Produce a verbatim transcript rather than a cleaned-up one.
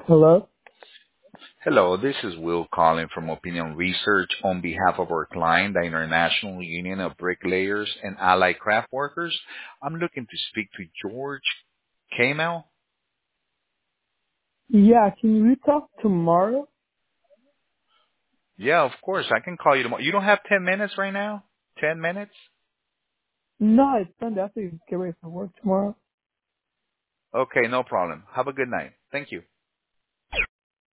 Hello? Hello, this is Will calling from Opinion Research on behalf of our client, the International Union of Bricklayers and Allied Craft Workers. I'm looking to speak to George Kamel. Yeah, can we talk tomorrow? Yeah, of course. I can call you tomorrow. You don't have ten minutes right now? ten minutes? No, it's Sunday. I have to get ready for work tomorrow. Okay, no problem. Have a good night. Thank you.